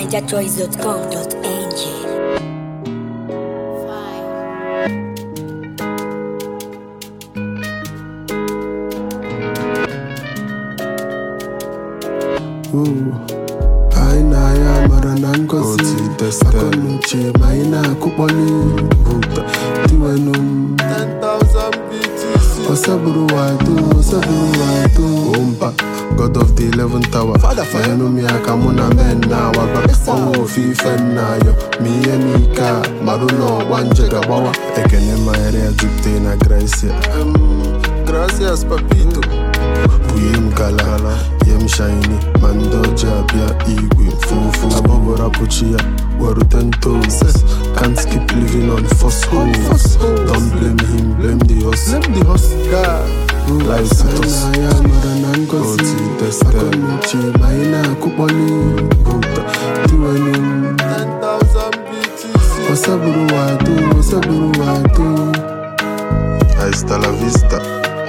NigerChoice.com.ng. Anyị na-aya mara na ngozi akọnuche ma anyị na-akụkpọli diwenu m 10,000 BTC Osaburu wado Omba God of the 11th tower Fayanu mi aka mụ na men na waba ọnwụ ofe ife nnayo ma ihe m ike a marụ na ọgba nje ga-agbawa ekene mayere ya jupụta na Gracias papito Buye m gala Yem shiny, mando jabia igwe fufu Abobo rapuchi ya, waru 10 toes Can't keep living on false hope Don't blame him, blame the hustle Life sitos Oti tester Akonuchi, maina kupoli Diwenu 10,000 BTC Osaburu wadu Hasta la vista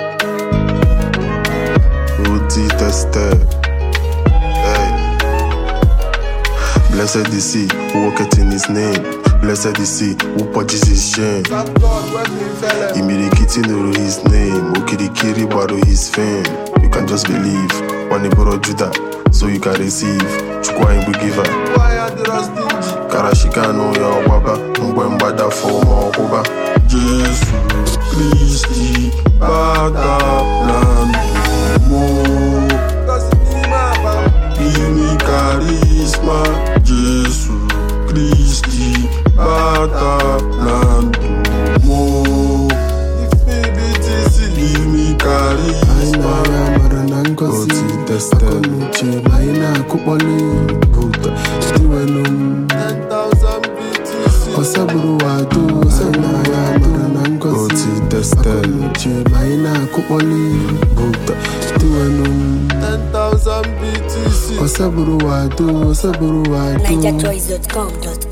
Oti tester Hey Blessed is he who walketh in his name. Blessed is he who purges his shame. Imirikiti nuru his name. Okirikiri baru his fame. You can just believe. Wani boro Judah, so you can receive. Chukwa imbu giver. Karashika no ya waba. Mgbe mbada for ma okuba. Jesus Christi bada plan mo. Give me charisma. Jesus Christi bada plan mo. Give me charisma. Oti tester Akonuche maina kupoli diwenu 10,000 BTC Osaburu wado Oti tester Akonuche maina kupoli diwenu 10,000 BTC Osaburu wado NigerChoice.com.ng.